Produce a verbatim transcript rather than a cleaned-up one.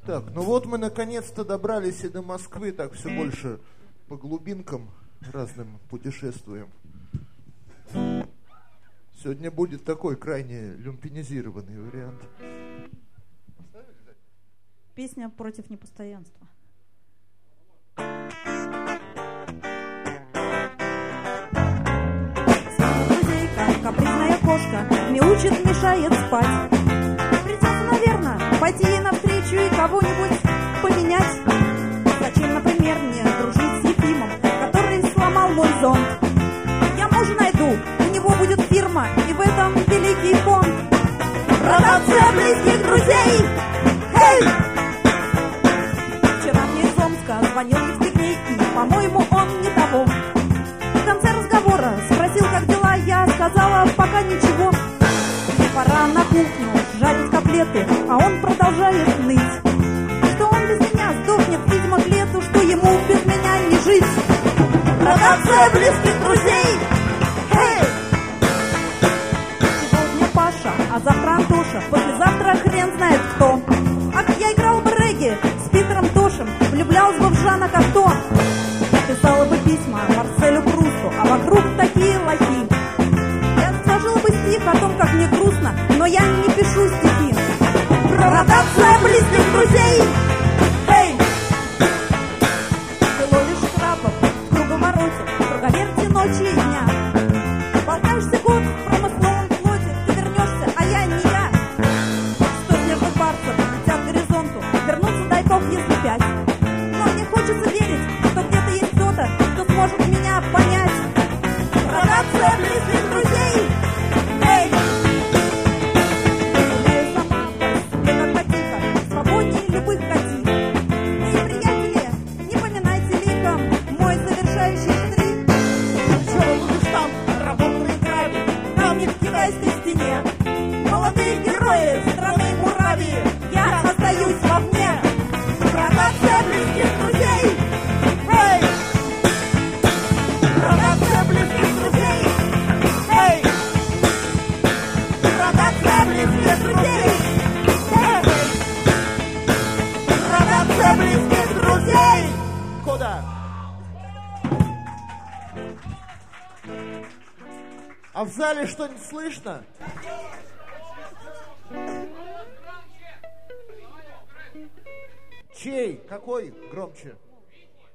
Так, ну вот мы наконец-то добрались и до Москвы, так все больше по глубинкам разным путешествуем. Сегодня будет такой крайне люмпинизированный вариант. Песня против непостоянства. Капризная кошка мяучит, мешает спать. Придется, наверное, пойти ей навстречу и кого-нибудь поменять. Зачем, например, мне дружить с Ефимом, который сломал мой зонт? Я мужа найду, у него будет фирма, и в этом великий фонд. Ротация близких друзей! Хей! Вчера мне из Омска звонил Евстигней, и, по-моему, он не того. В конце разговора спросил, как дела, я сказала, пока ничего. Мне пора на кухню жарить котлеты, а он продолжает ныть, что он без меня сдохнет, видимо, к лету, что ему без меня не жить. Ротация близких друзей! Эй! Сегодня Паша, а завтра Антоша, послезавтра хрен знает кто. Ах, я играл бы регги с Питером Тошем, влюблялась бы в Жана Кокто. Писала бы письма Марселю Прусту, а вокруг такие лохи. Я сложила бы стих о том, как мне грустно, но я не пишу стихи. Ротация близких друзей! Эй! Было лишь крабов в круговороте, в круговерте ночи и дня. Болтаешься год в промысловом флоте, ты вернешься, а я не я. Сто снежных барсов летят к горизонту, вернуться дай бог, если пять. Но мне хочется верить, что где-то есть кто-то, кто сможет меня понять. Ротация близких друзей! Эй! Гуляю сама по себе как котиха, свободнее любых котих. Эй, приятели, не поминайте ликом мой завершающий штрих. Вчера будешь там, работали граби, камни в китайской стене. Молодые герои страны Муравии, я остаюсь вовне. Ротация близких друзей! Эй! Ротация близких друзей! Эй! Ротация близких друзей! Эй! Ротация близких друзей! Куда? А в зале что-нибудь слышно? Чей? Какой? Громче.